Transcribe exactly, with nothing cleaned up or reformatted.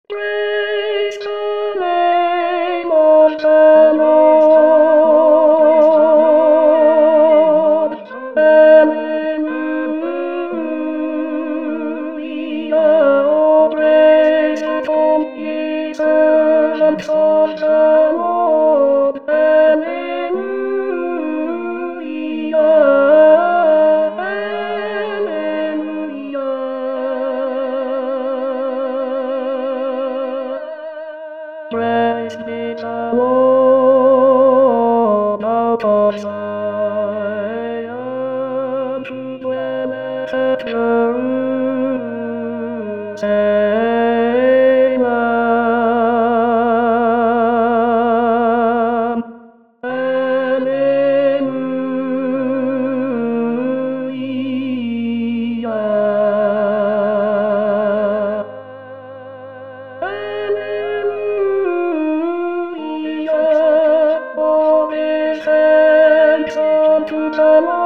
Praise the name of the Lord. Alleluia. Oh, praise from Jesus and from the Lord. Alleluia. Praise be the Lord out of Zion, who dwelleth at Jerusalem. Alleluia. Alleluia. Oh, be thanked unto the Lord.